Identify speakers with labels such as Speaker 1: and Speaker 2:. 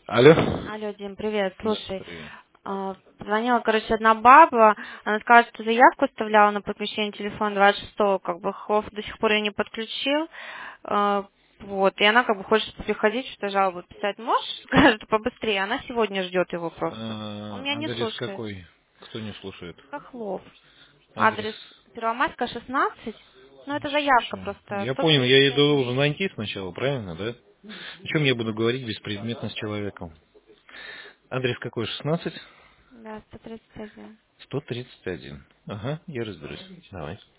Speaker 1: Алло.
Speaker 2: Алло, Дим, привет.
Speaker 1: Да,
Speaker 2: Слушай,
Speaker 1: привет.
Speaker 2: позвонила, короче, одна баба, она сказала, что заявку оставляла на подключение телефона 26-го, как бы Хов до сих пор ее не подключил. Вот, и она как бы хочет приходить, что жалобу писать. Можешь, скажет, побыстрее? Она сегодня ждет его просто. Он меня не
Speaker 1: Адрес
Speaker 2: слушает.
Speaker 1: какой? Кто не слушает?
Speaker 2: Хохлов.
Speaker 1: Адрес.
Speaker 2: Адрес Первомайская, 16. Ну, это заявка
Speaker 1: Сейчас.
Speaker 2: просто,
Speaker 1: Я понял, я ее
Speaker 2: 131.
Speaker 1: должен найти сначала, правильно, да? О чем я буду говорить беспредметно с человеком? Адрес какой? 16?
Speaker 2: Да, 131.
Speaker 1: 131. Ага, я разберусь. Давай.